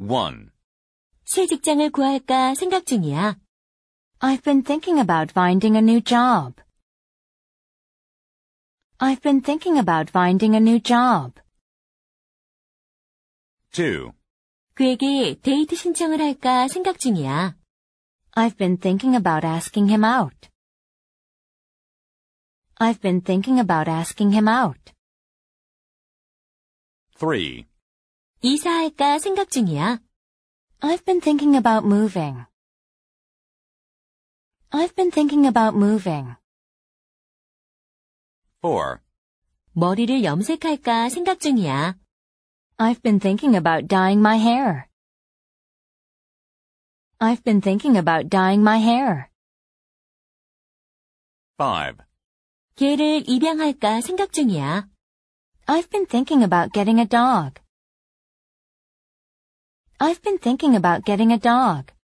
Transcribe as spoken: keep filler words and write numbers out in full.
one. 새 직장을 구할까 생각 중이야. I've been thinking about finding a new job. I've been thinking about finding a new job. two. 그에게 데이트 신청을 할까 생각 중이야. I've been thinking about asking him out. I've been thinking about asking him out. three. 이사할까 생각 중이야. I've been thinking about moving. I've been thinking about moving. four. 머리를 염색할까 생각 중이야. I've been thinking about dyeing my hair. I've been thinking about dyeing my hair. five. 개를 입양할까 생각 중이야. I've been thinking about getting a dog. I've been thinking about getting a dog.